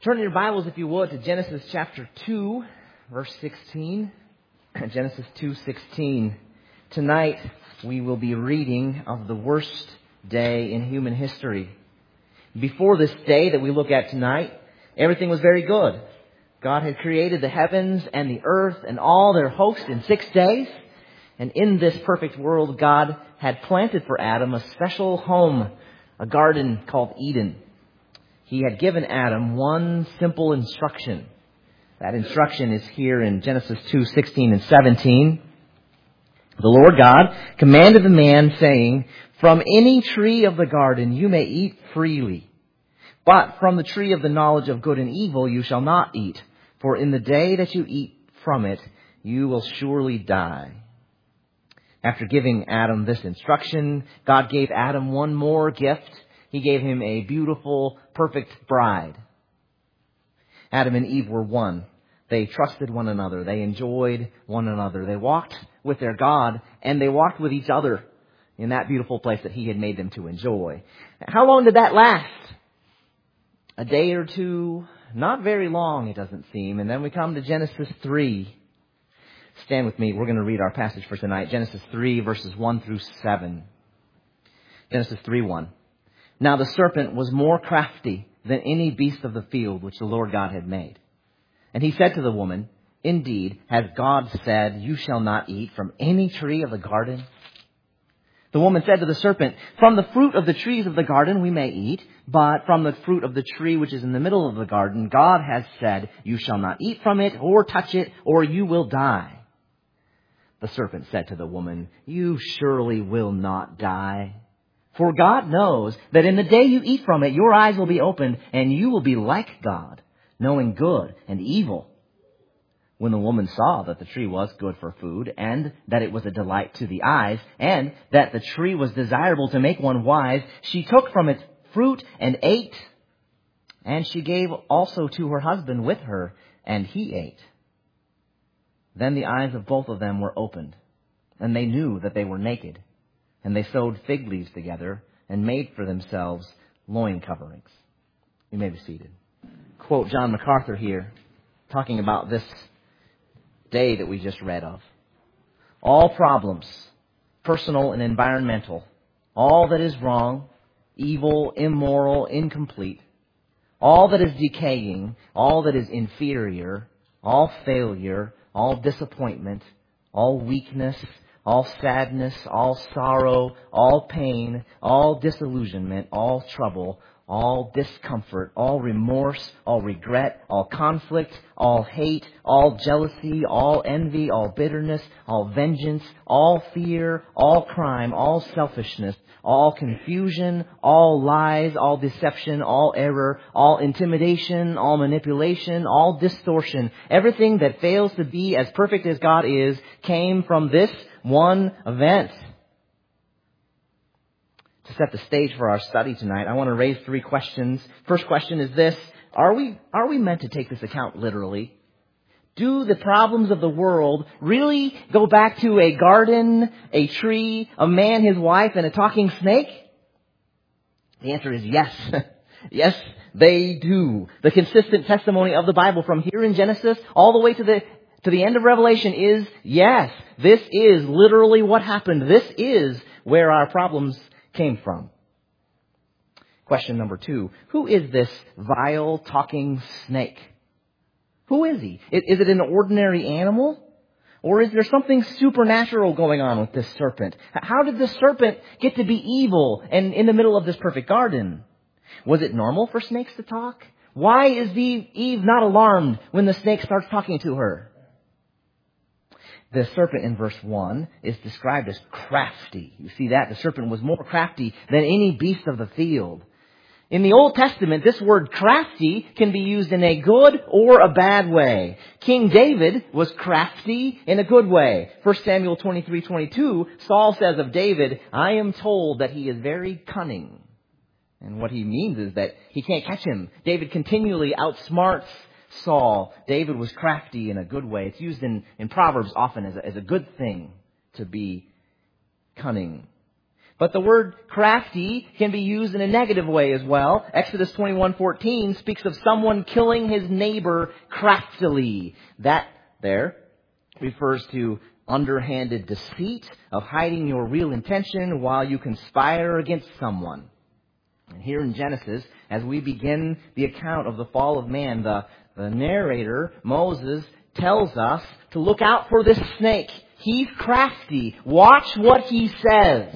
Turn your Bibles, if you would, to Genesis chapter 2, verse 16. Genesis 2:16. Tonight, we will be reading of the worst day in human history. Before this day that we look at tonight, everything was very good. God had created the heavens and the earth and all their host in 6 days. And in this perfect world, God had planted for Adam a special home, a garden called Eden. He had given Adam one simple instruction. That instruction is here in Genesis 2:16 and 17. The Lord God commanded the man, saying, "From any tree of the garden you may eat freely, but from the tree of the knowledge of good and evil you shall not eat, for in the day that you eat from it you will surely die." After giving Adam this instruction, God gave Adam one more gift. He gave him a beautiful, perfect bride. Adam and Eve were one. They trusted one another. They enjoyed one another. They walked with their God, and they walked with each other in that beautiful place that He had made them to enjoy. How long did that last? A day or two? Not very long, it doesn't seem. And then we come to Genesis 3. Stand with me. We're going to read our passage for tonight. Genesis 3, verses 1 through 7. Genesis 3:1. Now the serpent was more crafty than any beast of the field which the Lord God had made. And he said to the woman, "Indeed, has God said, you shall not eat from any tree of the garden?" The woman said to the serpent, "From the fruit of the trees of the garden we may eat, but from the fruit of the tree which is in the middle of the garden, God has said, you shall not eat from it or touch it, or you will die." The serpent said to the woman, "You surely will not die. For God knows that in the day you eat from it, your eyes will be opened, and you will be like God, knowing good and evil." When the woman saw that the tree was good for food, and that it was a delight to the eyes, and that the tree was desirable to make one wise, she took from its fruit and ate. And she gave also to her husband with her, and he ate. Then the eyes of both of them were opened, and they knew that they were naked. And they sewed fig leaves together and made for themselves loin coverings. You may be seated. Quote John MacArthur here, talking about this day that we just read of. All problems, personal and environmental, all that is wrong, evil, immoral, incomplete, all that is decaying, all that is inferior, all failure, all disappointment, all weakness, all sadness, all sorrow, all pain, all disillusionment, all trouble, all discomfort, all remorse, all regret, all conflict, all hate, all jealousy, all envy, all bitterness, all vengeance, all fear, all crime, all selfishness, all confusion, all lies, all deception, all error, all intimidation, all manipulation, all distortion, everything that fails to be as perfect as God is, came from this one event. To set the stage for our study tonight, I want to raise 3 questions. First question is this: Are we meant to take this account literally? Do the problems of the world really go back to a garden, a tree, a man, his wife, and a talking snake? The answer is yes. Yes, they do. The consistent testimony of the Bible from here in Genesis all the way to the end of Revelation is yes. This is literally what happened. This is where our problems came from. Question number 2. Who is this vile talking snake? Who is he? Is it an ordinary animal? Or is there something supernatural going on with this serpent? How did this serpent get to be evil and in the middle of this perfect garden? Was it normal for snakes to talk? Why is Eve not alarmed when the snake starts talking to her? The serpent in verse 1 is described as crafty. You see that? The serpent was more crafty than any beast of the field. In the Old Testament, this word crafty can be used in a good or a bad way. King David was crafty in a good way. 1 Samuel 23:22, Saul says of David, "I am told that he is very cunning." And what he means is that he can't catch him. David continually outsmarts Saul. David was crafty in a good way. It's used in Proverbs often as a good thing to be cunning. But the word crafty can be used in a negative way as well. Exodus 21:14 speaks of someone killing his neighbor craftily. That there refers to underhanded deceit, of hiding your real intention while you conspire against someone. And here in Genesis, as we begin the account of the fall of man, the narrator, Moses, tells us to look out for this snake. He's crafty. Watch what he says.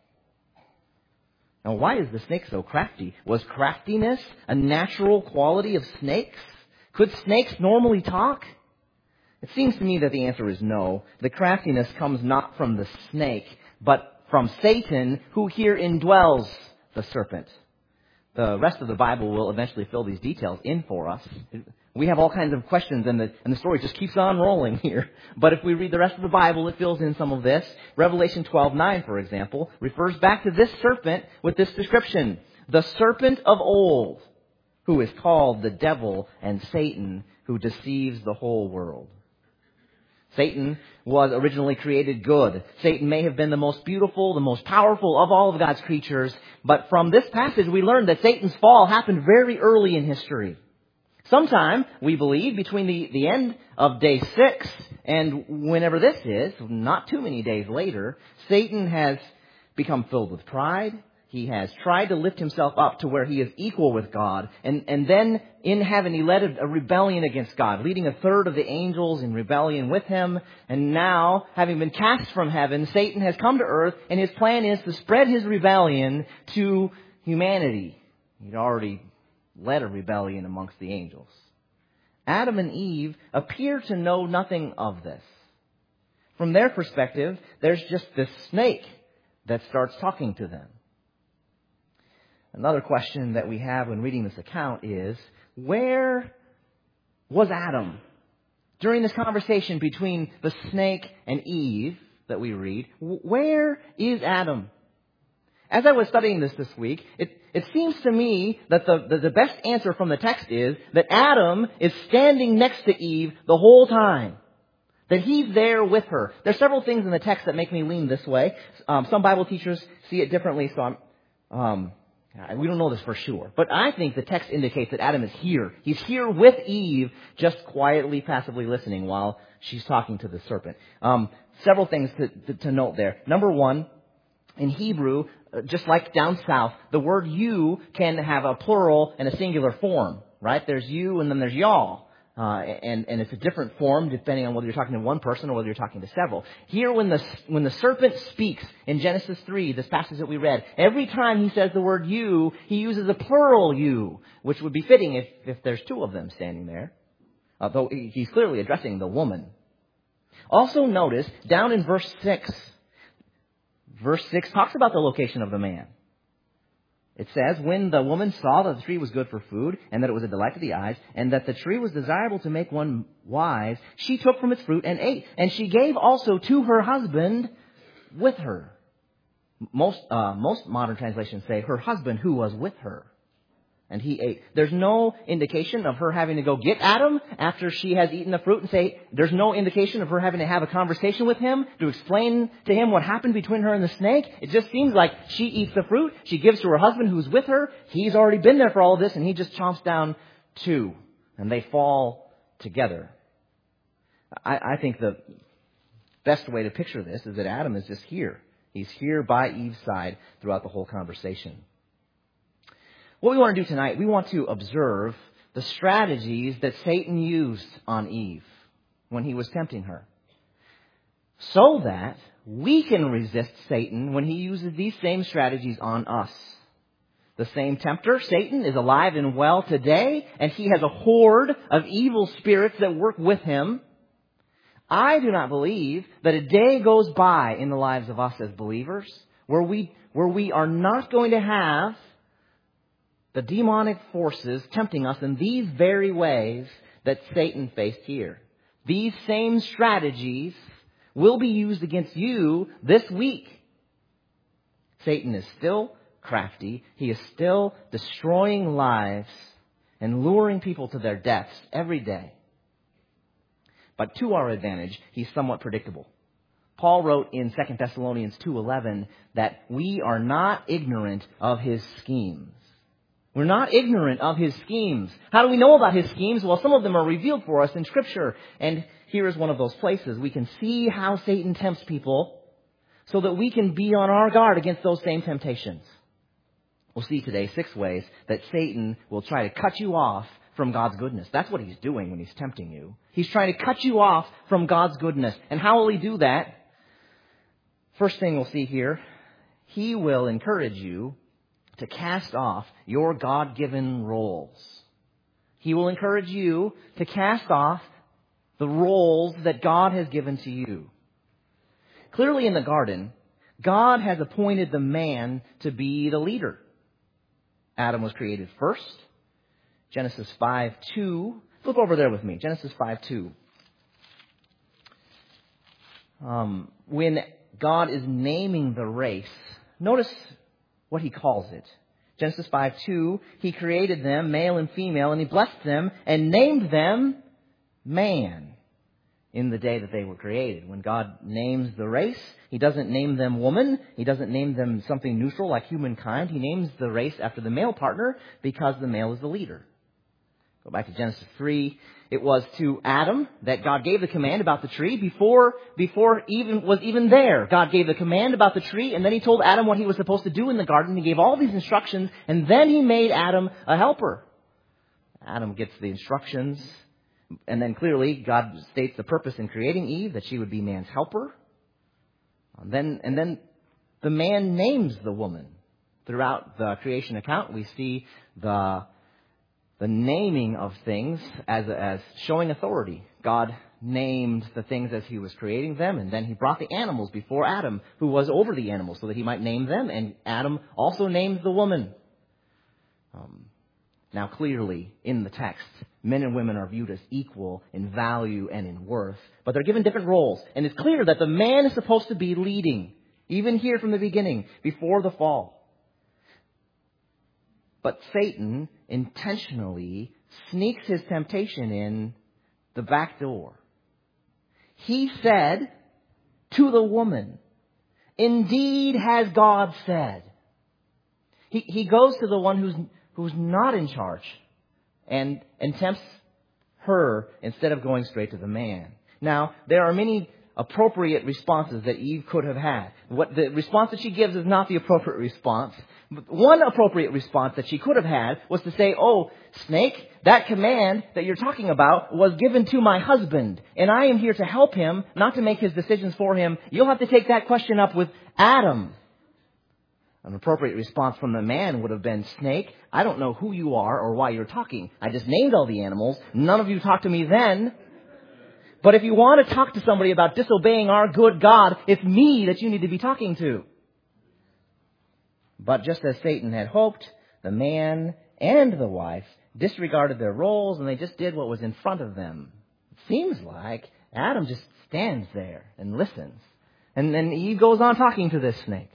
Now, why is the snake so crafty? Was craftiness a natural quality of snakes? Could snakes normally talk? It seems to me that the answer is no. The craftiness comes not from the snake, but from Satan, who here indwells the serpent. The rest of the Bible will eventually fill these details in for us. We have all kinds of questions, and the story just keeps on rolling here. But if we read the rest of the Bible, it fills in some of this. Revelation 12:9, for example, refers back to this serpent with this description: the serpent of old, who is called the devil and Satan, who deceives the whole world. Satan was originally created good. Satan may have been the most beautiful, the most powerful of all of God's creatures. But from this passage, we learn that Satan's fall happened very early in history. Sometime, we believe, between the end of day 6 and whenever this is, not too many days later, Satan has become filled with pride. He has tried to lift himself up to where he is equal with God. And then in heaven, he led a rebellion against God, leading a third of the angels in rebellion with him. And now, having been cast from heaven, Satan has come to earth, and his plan is to spread his rebellion to humanity. He'd already led a rebellion amongst the angels. Adam and Eve appear to know nothing of this. From their perspective, there's just this snake that starts talking to them. Another question that we have when reading this account is, where was Adam? During this conversation between the snake and Eve that we read, where is Adam? As I was studying this week, it seems to me that the best answer from the text is that Adam is standing next to Eve the whole time. That he's there with her. There's several things in the text that make me lean this way. Some Bible teachers see it differently, so we don't know this for sure. But I think the text indicates that Adam is here. He's here with Eve, just quietly, passively listening while she's talking to the serpent. Several things to note there. Number one, in Hebrew, just like down south, the word you can have a plural and a singular form, right? There's you and then there's y'all. And it's a different form depending on whether you're talking to one person or whether you're talking to several. Here, when the serpent speaks in Genesis 3, this passage that we read, every time he says the word you, he uses a plural you, which would be fitting if there's two of them standing there. Though he's clearly addressing the woman. Also notice, down in verse 6 talks about the location of the man. It says, when the woman saw that the tree was good for food, and that it was a delight to the eyes, and that the tree was desirable to make one wise, she took from its fruit and ate. And she gave also to her husband with her. Most modern translations say her husband who was with her. And he ate. There's no indication of her having to go get Adam after she has eaten the fruit and say, there's no indication of her having to have a conversation with him to explain to him what happened between her and the snake. It just seems like she eats the fruit, she gives to her husband who's with her. He's already been there for all of this, and he just chomps down too. And they fall together. I think the best way to picture this is that Adam is just here. He's here by Eve's side throughout the whole conversation. What we want to do tonight, we want to observe the strategies that Satan used on Eve when he was tempting her, so that we can resist Satan when he uses these same strategies on us. The same tempter, Satan, is alive and well today, and he has a horde of evil spirits that work with him. I do not believe that a day goes by in the lives of us as believers where we are not going to have the demonic forces tempting us in these very ways that Satan faced here. These same strategies will be used against you this week. Satan is still crafty. He is still destroying lives and luring people to their deaths every day. But to our advantage, he's somewhat predictable. Paul wrote in 2 Thessalonians 2:11 that we are not ignorant of his schemes. We're not ignorant of his schemes. How do we know about his schemes? Well, some of them are revealed for us in Scripture. And here is one of those places. We can see how Satan tempts people so that we can be on our guard against those same temptations. We'll see today 6 ways that Satan will try to cut you off from God's goodness. That's what he's doing when he's tempting you. He's trying to cut you off from God's goodness. And how will he do that? First thing we'll see here, he will encourage you to cast off your God-given roles. He will encourage you to cast off the roles that God has given to you. Clearly in the garden, God has appointed the man to be the leader. Adam was created first. Genesis 5:2. Look over there with me. Genesis 5:2. When God is naming the race, notice what he calls it. Genesis 5:2, he created them, male and female, and he blessed them and named them man in the day that they were created. When God names the race, he doesn't name them woman. He doesn't name them something neutral like humankind. He names the race after the male partner because the male is the leader. Go back to Genesis 3. It was to Adam that God gave the command about the tree before even there. God gave the command about the tree, and then he told Adam what he was supposed to do in the garden. He gave all these instructions, and then he made Adam a helper. Adam gets the instructions, and then clearly God states the purpose in creating Eve, that she would be man's helper. And then the man names the woman. Throughout the creation account, we see the naming of things as showing authority. God named the things as he was creating them, and then he brought the animals before Adam, who was over the animals, so that he might name them, and Adam also named the woman. Now clearly, in the text, men and women are viewed as equal in value and in worth, but they're given different roles, and it's clear that the man is supposed to be leading, even here from the beginning, before the fall. But Satan intentionally sneaks his temptation in the back door. He said to the woman, "Indeed has God said." He goes to the one who's not in charge and tempts her instead of going straight to the man. Now, there are many appropriate responses that Eve could have had. What the response that she gives is not the appropriate response. One appropriate response that she could have had was to say, "Oh, snake, that command that you're talking about was given to my husband, and I am here to help him, not to make his decisions for him. You'll have to take that question up with Adam." An appropriate response from the man would have been, "Snake, I don't know who you are or why you're talking. I just named all the animals. None of you talked to me then. But if you want to talk to somebody about disobeying our good God, it's me that you need to be talking to." But just as Satan had hoped, the man and the wife disregarded their roles and they just did what was in front of them. It seems like Adam just stands there and listens. And then Eve goes on talking to this snake.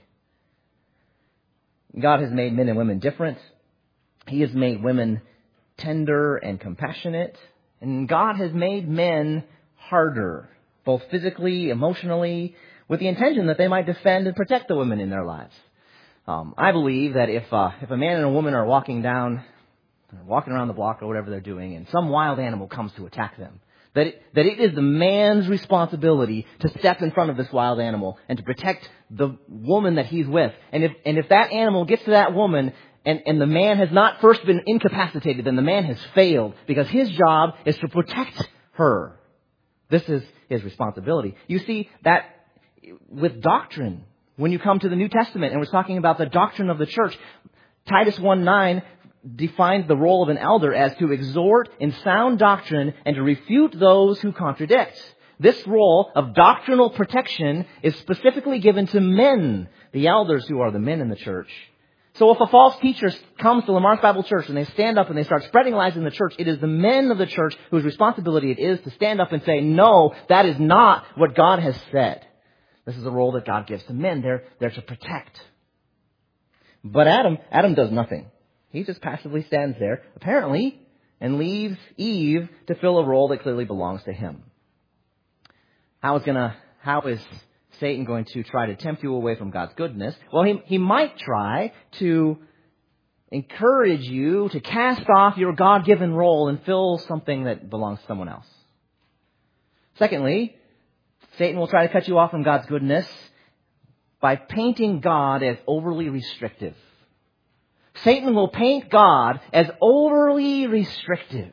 God has made men and women different. He has made women tender and compassionate. And God has made men harder, both physically, emotionally, with the intention that they might defend and protect the women in their lives. I believe that if a man and a woman are walking around the block or whatever they're doing, and some wild animal comes to attack them, that it is the man's responsibility to step in front of this wild animal and to protect the woman that he's with. And if that animal gets to that woman and the man has not first been incapacitated, then the man has failed, because his job is to protect her. This is his responsibility. You see that with doctrine. When you come to the New Testament and we're talking about the doctrine of the church, Titus 1:9 defines the role of an elder as to exhort in sound doctrine and to refute those who contradict. This role of doctrinal protection is specifically given to men, the elders who are the men in the church. So if a false teacher comes to Lamar's Bible Church and they stand up and they start spreading lies in the church, it is the men of the church whose responsibility it is to stand up and say, "No, that is not what God has said." This is a role that God gives to men. They're to protect. But Adam does nothing. He just passively stands there, apparently, and leaves Eve to fill a role that clearly belongs to him. How is Satan going to try to tempt you away from God's goodness? Well, he might try to encourage you to cast off your God-given role and fill something that belongs to someone else. Secondly, Satan will try to cut you off from God's goodness by painting God as overly restrictive. Satan will paint God as overly restrictive.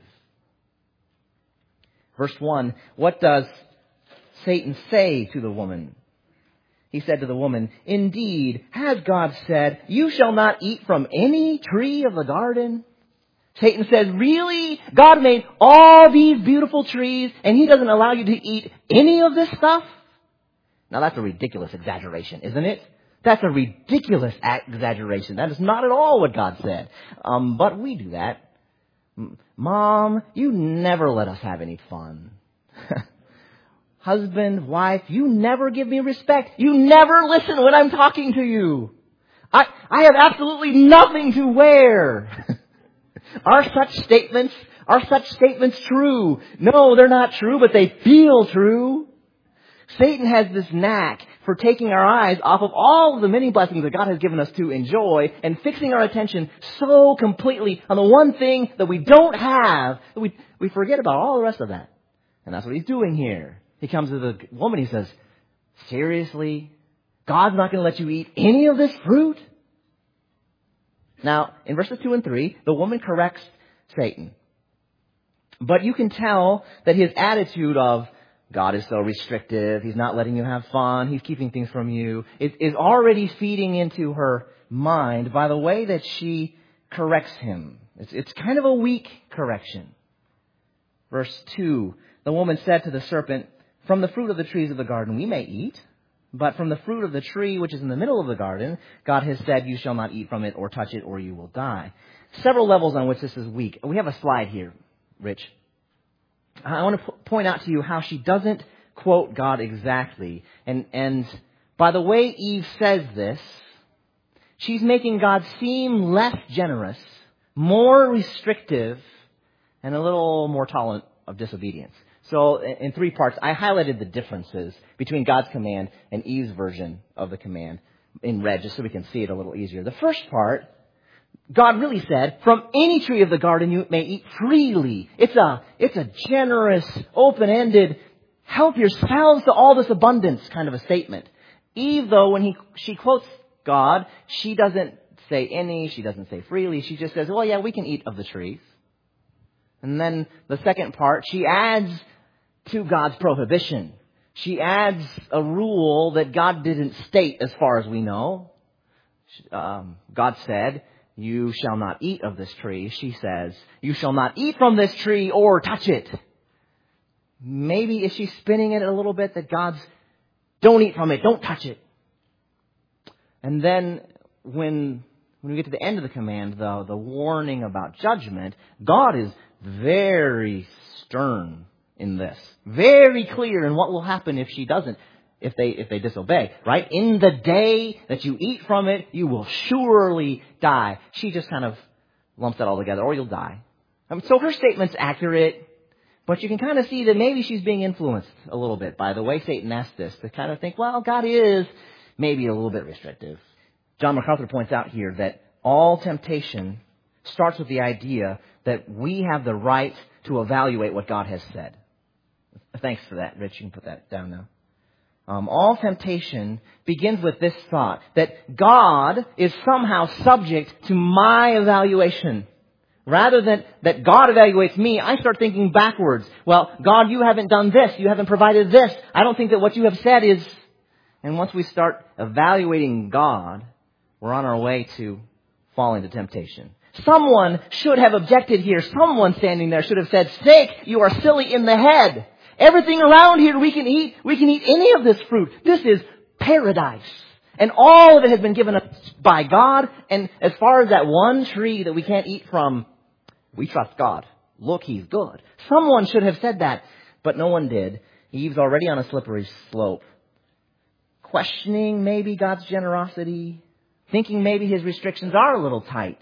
Verse 1, what does Satan say to the woman? He said to the woman, "Indeed, has God said, you shall not eat from any tree of the garden?" Satan says, really? God made all these beautiful trees and He doesn't allow you to eat any of this stuff? Now that's a ridiculous exaggeration, isn't it? That's a ridiculous exaggeration. That is not at all what God said. But we do that. Mom, you never let us have any fun. Husband, wife, you never give me respect. You never listen when I'm talking to you. I have absolutely nothing to wear. Are such statements true? No, they're not true, but they feel true. Satan has this knack for taking our eyes off of all of the many blessings that God has given us to enjoy and fixing our attention so completely on the one thing that we don't have that we forget about all the rest of that. And that's what he's doing here. He comes to the woman, he says, seriously? God's not going to let you eat any of this fruit? Now, in verses 2 and 3, the woman corrects Satan. But you can tell that his attitude of, God is so restrictive, He's not letting you have fun, He's keeping things from you, is already feeding into her mind by the way that she corrects him. It's kind of a weak correction. Verse 2, the woman said to the serpent, "From the fruit of the trees of the garden we may eat, but from the fruit of the tree which is in the middle of the garden, God has said, you shall not eat from it or touch it or you will die." Several levels on which this is weak. We have a slide here, Rich. I want to point out to you how she doesn't quote God exactly. And by the way Eve says this, she's making God seem less generous, more restrictive, and a little more tolerant of disobedience. So in 3 parts, I highlighted the differences between God's command and Eve's version of the command in red, just so we can see it a little easier. The first part, God really said, from any tree of the garden you may eat freely. It's a generous, open-ended, help yourselves to all this abundance kind of a statement. Eve, though, when she quotes God, she doesn't say any, she doesn't say freely. She just says, well, yeah, we can eat of the trees. And then the second part, she adds to God's prohibition. She adds a rule that God didn't state as far as we know. God said, you shall not eat of this tree. She says, you shall not eat from this tree or touch it. Maybe is she spinning it a little bit that God's, don't eat from it, don't touch it. And then when we get to the end of the command, though, the warning about judgment, God is very stern in this. Very clear in what will happen if she doesn't, if they disobey, right? In the day that you eat from it, you will surely die. She just kind of lumps that all together, or you'll die. So her statement's accurate, but you can kind of see that maybe she's being influenced a little bit by the way Satan asked this, to kind of think, well, God is maybe a little bit restrictive. John MacArthur points out here that all temptation starts with the idea that we have the right to evaluate what God has said. Thanks for that, Rich. You can put that down now. All temptation begins with this thought, that God is somehow subject to my evaluation. Rather than that God evaluates me, I start thinking backwards. Well, God, you haven't done this. You haven't provided this. I don't think that what you have said is... And once we start evaluating God, we're on our way to fall into temptation. Someone should have objected here. Someone standing there should have said, "Snake, you are silly in the head. Everything around here we can eat. We can eat any of this fruit. This is paradise. And all of it has been given us by God. And as far as that one tree that we can't eat from, we trust God. Look, He's good." Someone should have said that, but no one did. Eve's already on a slippery slope. Questioning maybe God's generosity. Thinking maybe His restrictions are a little tight.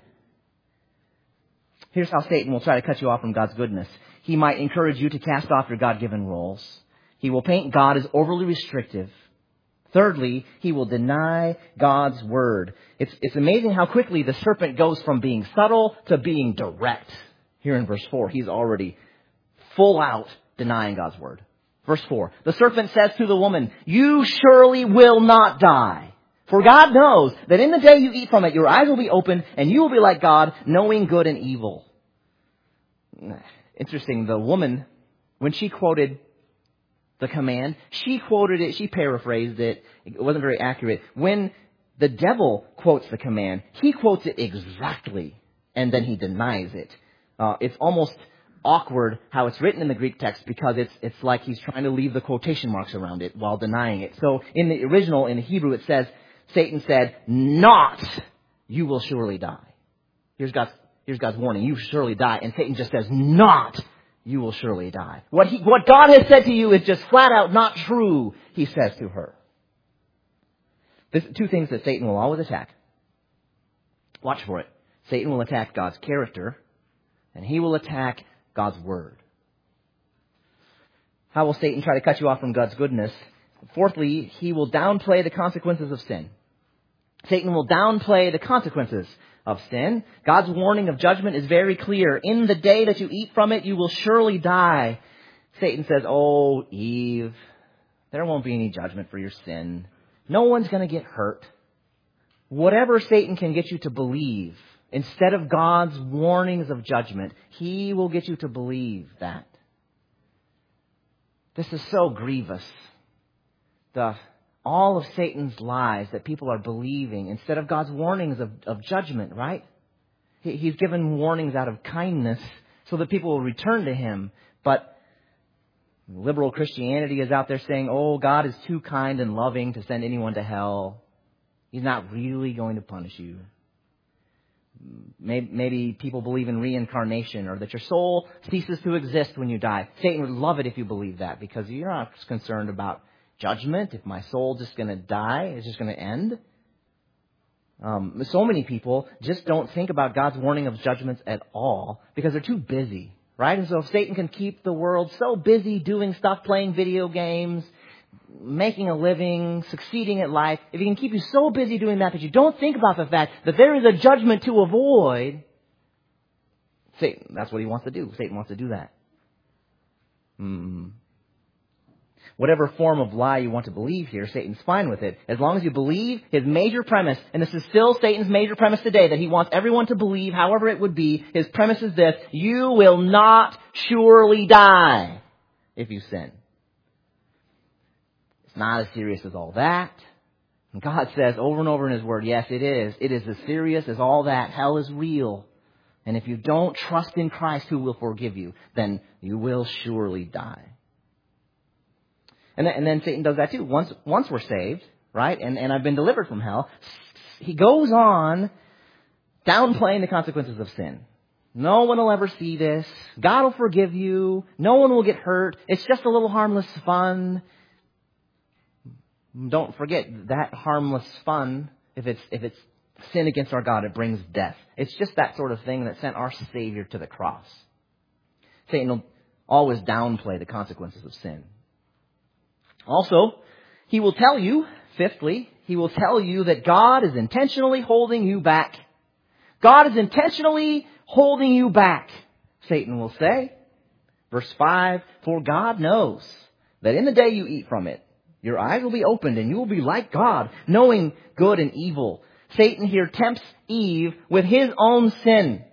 Here's how Satan will try to cut you off from God's goodness. He might encourage you to cast off your God-given roles. He will paint God as overly restrictive. Thirdly, he will deny God's word. It's amazing how quickly the serpent goes from being subtle to being direct. Here in verse 4, he's already full out denying God's word. Verse 4, the serpent says to the woman, "You surely will not die. For God knows that in the day you eat from it, your eyes will be opened and you will be like God, knowing good and evil." Interesting, the woman, when she quoted the command, she quoted it, she paraphrased it. It wasn't very accurate. When the devil quotes the command, he quotes it exactly, and then he denies it. It's almost awkward how it's written in the Greek text because it's like he's trying to leave the quotation marks around it while denying it. So in the original, in the Hebrew, it says, Satan said, "Not, you will surely die." Here's God's warning, you surely die. And Satan just says, "Not, you will surely die." What God has said to you is just flat out not true, he says to her. There's two things that Satan will always attack. Watch for it. Satan will attack God's character, and he will attack God's word. How will Satan try to cut you off from God's goodness? Fourthly, he will downplay the consequences of sin. Satan will downplay the consequences of sin. God's warning of judgment is very clear. In the day that you eat from it, you will surely die. Satan says, "Oh, Eve, there won't be any judgment for your sin. No one's going to get hurt." Whatever Satan can get you to believe, instead of God's warnings of judgment, he will get you to believe that. This is so grievous. All of Satan's lies that people are believing instead of God's warnings of judgment, right? He's given warnings out of kindness so that people will return to him. But liberal Christianity is out there saying, "Oh, God is too kind and loving to send anyone to hell. He's not really going to punish you." Maybe people believe in reincarnation or that your soul ceases to exist when you die. Satan would love it if you believe that because you're not concerned about judgment. If my soul just going to die, it's just going to end. So many people just don't think about God's warning of judgments at all because they're too busy, right? And so if Satan can keep the world so busy doing stuff, playing video games, making a living, succeeding at life, if he can keep you so busy doing that you don't think about the fact that there is a judgment to avoid, Satan, that's what he wants to do. Satan wants to do that. Whatever form of lie you want to believe here, Satan's fine with it. As long as you believe his major premise, and this is still Satan's major premise today, that he wants everyone to believe, however it would be, his premise is this: you will not surely die if you sin. It's not as serious as all that. And God says over and over in his word, yes, it is. It is as serious as all that. Hell is real. And if you don't trust in Christ who will forgive you, then you will surely die. And then Satan does that too. Once we're saved, right, and I've been delivered from hell, he goes on downplaying the consequences of sin. No one will ever see this. God will forgive you. No one will get hurt. It's just a little harmless fun. Don't forget that harmless fun, if it's sin against our God, it brings death. It's just that sort of thing that sent our Savior to the cross. Satan will always downplay the consequences of sin. Also, he will tell you, fifthly, he will tell you that God is intentionally holding you back. God is intentionally holding you back, Satan will say. Verse 5, for God knows that in the day you eat from it, your eyes will be opened and you will be like God, knowing good and evil. Satan here tempts Eve with his own sin.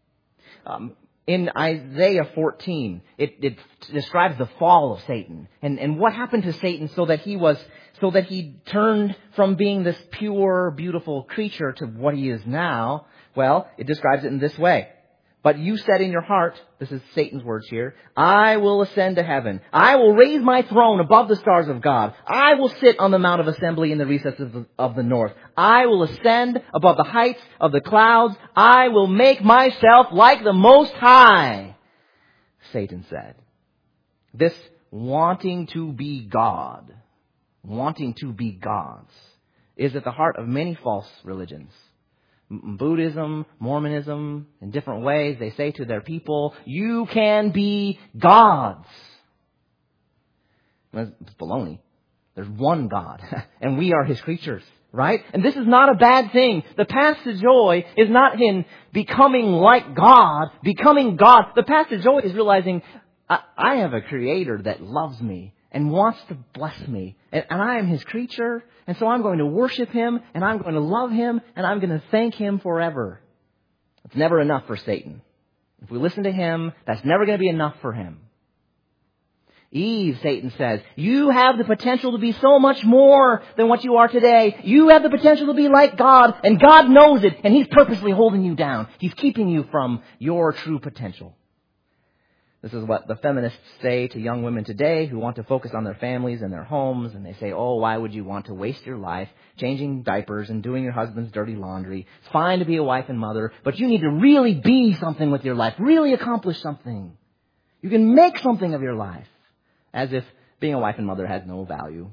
In Isaiah 14, it describes the fall of Satan and what happened to Satan so that he turned from being this pure, beautiful creature to what he is now. Well, it describes it in this way. But you said in your heart, this is Satan's words here, I will ascend to heaven. I will raise my throne above the stars of God. I will sit on the mount of assembly in the recesses of the north. I will ascend above the heights of the clouds. I will make myself like the Most High, Satan said. This wanting to be God, wanting to be gods, is at the heart of many false religions. Buddhism, Mormonism, in different ways, they say to their people, you can be gods. It's baloney. There's one God, and we are His creatures, right? And this is not a bad thing. The path to joy is not in becoming like God, becoming God. The path to joy is realizing I have a Creator that loves me and wants to bless me. And I am His creature, and so I'm going to worship Him, and I'm going to love Him, and I'm going to thank Him forever. It's never enough for Satan. If we listen to him, that's never going to be enough for him. Eve, Satan says, you have the potential to be so much more than what you are today. You have the potential to be like God, and God knows it, and He's purposely holding you down. He's keeping you from your true potential. This is what the feminists say to young women today who want to focus on their families and their homes, and they say, oh, why would you want to waste your life changing diapers and doing your husband's dirty laundry? It's fine to be a wife and mother, but you need to really be something with your life, really accomplish something. You can make something of your life. As if being a wife and mother has no value.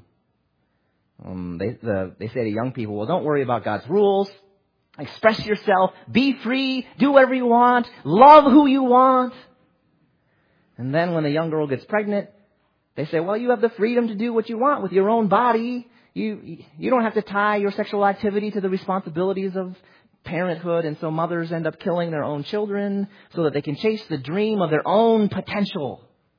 They say to young people, well, don't worry about God's rules. Express yourself. Be free. Do whatever you want. Love who you want. And then when the young girl gets pregnant, they say, well, you have the freedom to do what you want with your own body. You don't have to tie your sexual activity to the responsibilities of parenthood. And so mothers end up killing their own children so that they can chase the dream of their own potential.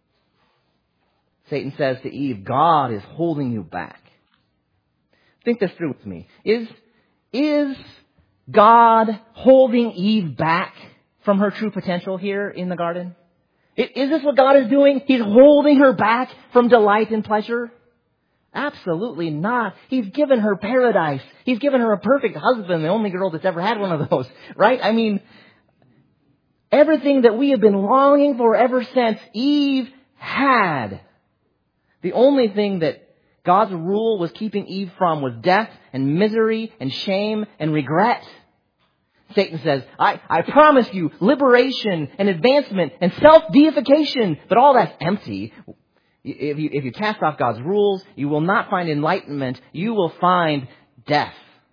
Satan says to Eve, God is holding you back. Think this through with me. Is God holding Eve back from her true potential here in the garden? Is this what God is doing? He's holding her back from delight and pleasure? Absolutely not. He's given her paradise. He's given her a perfect husband, the only girl that's ever had one of those, right? I mean, everything that we have been longing for ever since, Eve had. The only thing that God's rule was keeping Eve from was death and misery and shame and regret. Satan says, I promise you liberation and advancement and self-deification, but all that's empty. If you cast off God's rules, you will not find enlightenment. You will find death.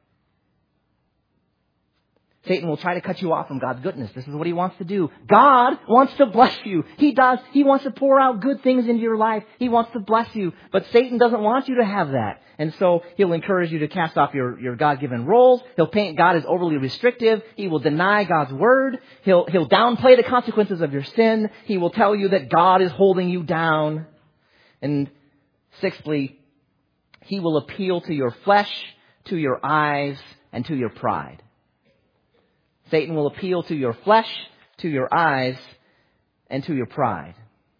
Satan will try to cut you off from God's goodness. This is what he wants to do. God wants to bless you. He does. He wants to pour out good things into your life. He wants to bless you. But Satan doesn't want you to have that. And so he'll encourage you to cast off your God-given roles. He'll paint God as overly restrictive. He will deny God's word. He'll downplay the consequences of your sin. He will tell you that God is holding you down. And sixthly, he will appeal to your flesh, to your eyes, and to your pride. Satan will appeal to your flesh, to your eyes, and to your pride.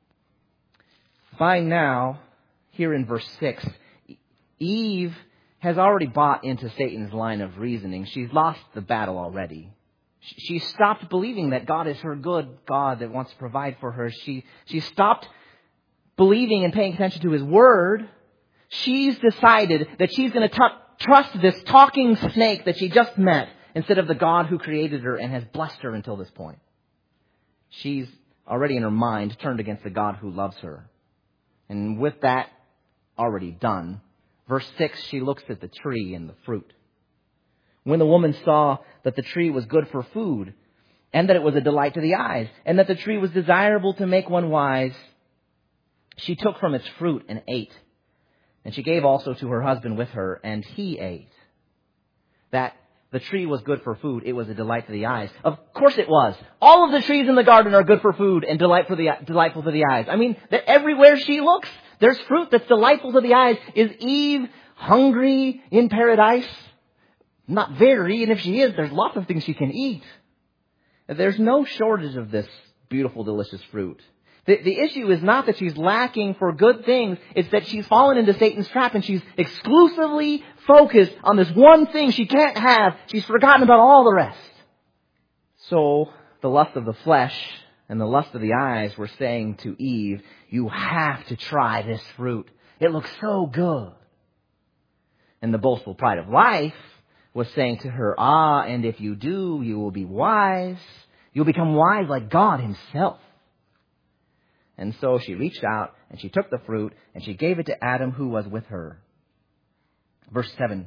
By now, here in verse 6, Eve has already bought into Satan's line of reasoning. She's lost the battle already. She stopped believing that God is her good God that wants to provide for her. She stopped believing and paying attention to His word. She's decided that she's going to trust this talking snake that she just met instead of the God who created her and has blessed her until this point. She's already in her mind turned against the God who loves her. And with that already done, verse 6, she looks at the tree and the fruit. When the woman saw that the tree was good for food, and that it was a delight to the eyes, and that the tree was desirable to make one wise, she took from its fruit and ate. And she gave also to her husband with her, and he ate. That the tree was good for food. It was a delight to the eyes. Of course it was. All of the trees in the garden are good for food and delightful to the eyes. I mean, that everywhere she looks, there's fruit that's delightful to the eyes. Is Eve hungry in paradise? Not very. And if she is, there's lots of things she can eat. There's no shortage of this beautiful, delicious fruit. The issue is not that she's lacking for good things. It's that she's fallen into Satan's trap and she's exclusively focused on this one thing she can't have. She's forgotten about all the rest. So the lust of the flesh and the lust of the eyes were saying to Eve, you have to try this fruit. It looks so good. And the boastful pride of life was saying to her, and if you do, you will be wise. You'll become wise like God Himself. And so she reached out and she took the fruit and she gave it to Adam who was with her. Verse 7.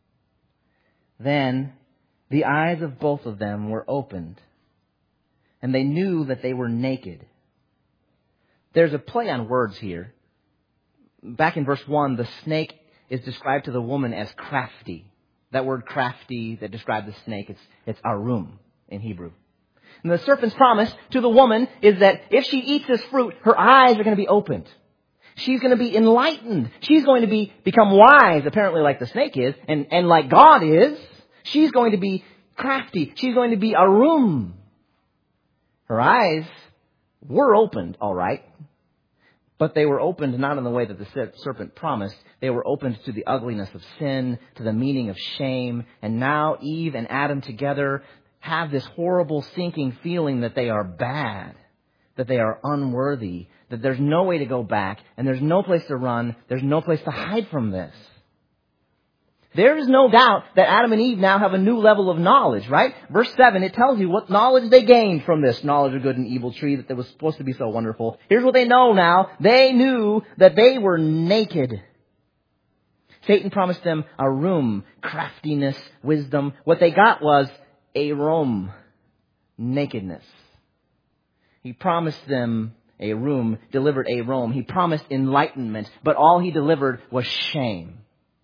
Then the eyes of both of them were opened and they knew that they were naked. There's a play on words here. Back in verse 1, the snake is described to the woman as crafty. That word crafty that describes the snake, it's arum in Hebrew. And the serpent's promise to the woman is that if she eats this fruit, her eyes are going to be opened. She's going to be enlightened. She's going to become wise, apparently like the snake is, and like God is. She's going to be crafty. She's going to be arum. Her eyes were opened, all right. But they were opened not in the way that the serpent promised. They were opened to the ugliness of sin, to the meaning of shame. And now Eve and Adam together have this horrible sinking feeling that they are bad, that they are unworthy, that there's no way to go back, and there's no place to run, there's no place to hide from this. There is no doubt that Adam and Eve now have a new level of knowledge, right? Verse 7, it tells you what knowledge they gained from this knowledge of good and evil tree that was supposed to be so wonderful. Here's what they know now. They knew that they were naked. Satan promised them arum, craftiness, wisdom. What they got was arum, nakedness. He promised them arum, delivered arum. He promised enlightenment, but all he delivered was shame.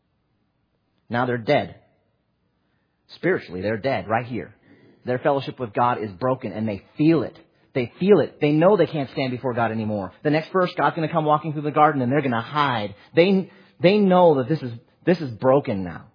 Now they're dead. Spiritually, they're dead right here. Their fellowship with God is broken, and they feel it. They feel it. They know they can't stand before God anymore. The next verse, God's going to come walking through the garden, and they're going to hide. They know that this is broken now.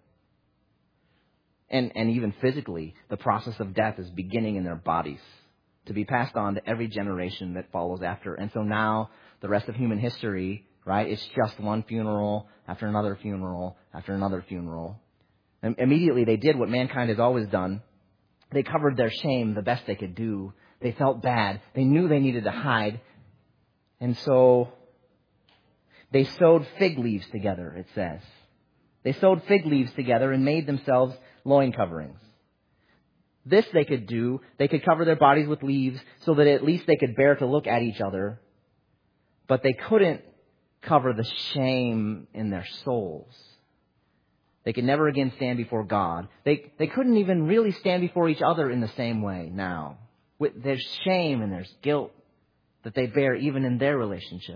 And even physically, the process of death is beginning in their bodies to be passed on to every generation that follows after. And so now, the rest of human history, right, it's just one funeral after another funeral after another funeral. And immediately they did what mankind has always done. They covered their shame the best they could do. They felt bad. They knew they needed to hide. And so they sewed fig leaves together, it says. They sewed fig leaves together and made themselves loin coverings. This they could do. They could cover their bodies with leaves so that at least they could bear to look at each other. But they couldn't cover the shame in their souls. They could never again stand before God. They couldn't even really stand before each other in the same way now. There's shame and there's guilt that they bear even in their relationship.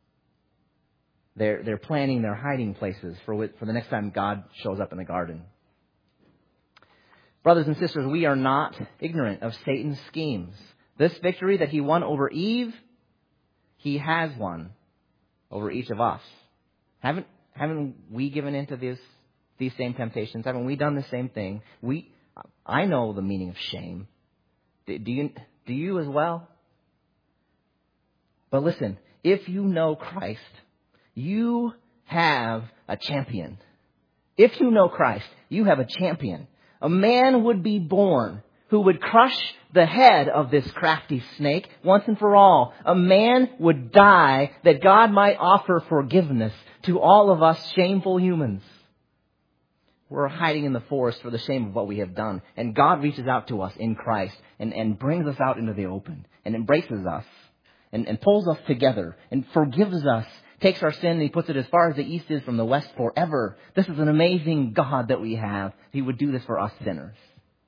They're planning their hiding places for the next time God shows up in the garden. Brothers and sisters, we are not ignorant of Satan's schemes. This victory that he won over Eve, he has won over each of us. Haven't we given into these same temptations? Haven't we done the same thing? I know the meaning of shame. Do you as well? But listen, if you know Christ, you have a champion. If you know Christ, you have a champion. A man would be born who would crush the head of this crafty snake once and for all. A man would die that God might offer forgiveness to all of us shameful humans. We're hiding in the forest for the shame of what we have done. And God reaches out to us in Christ and brings us out into the open and embraces us and pulls us together and forgives us, takes our sin and he puts it as far as the east is from the west forever. This is an amazing God that we have. He would do this for us sinners.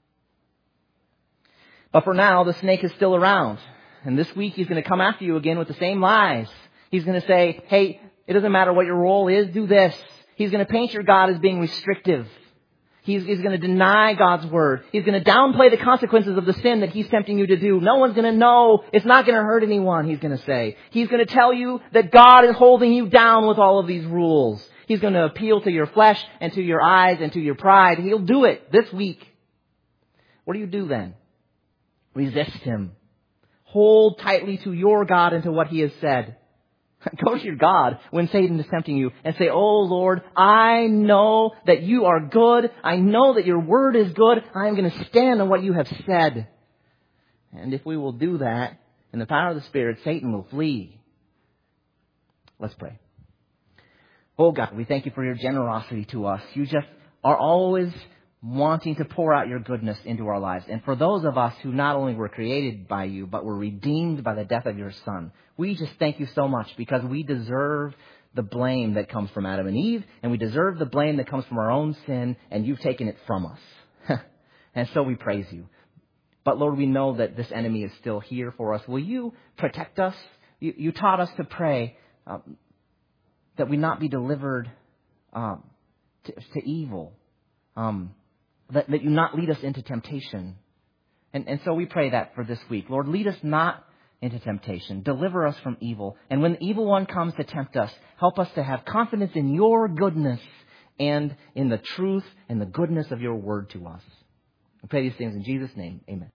But for now, the snake is still around. And this week he's going to come after you again with the same lies. He's going to say, hey, it doesn't matter what your role is, do this. He's going to paint your God as being restrictive. He's going to deny God's word. He's going to downplay the consequences of the sin that he's tempting you to do. No one's going to know. It's not going to hurt anyone, he's going to say. He's going to tell you that God is holding you down with all of these rules. He's going to appeal to your flesh and to your eyes and to your pride. He'll do it this week. What do you do then? Resist him. Hold tightly to your God and to what he has said. Go to your God when Satan is tempting you and say, oh Lord, I know that you are good. I know that your word is good. I am going to stand on what you have said. And if we will do that, in the power of the Spirit, Satan will flee. Let's pray. Oh God, we thank you for your generosity to us. You just are always wanting to pour out your goodness into our lives. And for those of us who not only were created by you, but were redeemed by the death of your Son, we just thank you so much because we deserve the blame that comes from Adam and Eve, and we deserve the blame that comes from our own sin, and you've taken it from us. And so we praise you. But Lord, we know that this enemy is still here for us. Will you protect us? You taught us to pray that we not be delivered to evil. That you not lead us into temptation. And so we pray that for this week. Lord, lead us not into temptation. Deliver us from evil. And when the evil one comes to tempt us, help us to have confidence in your goodness and in the truth and the goodness of your word to us. I pray these things in Jesus' name. Amen.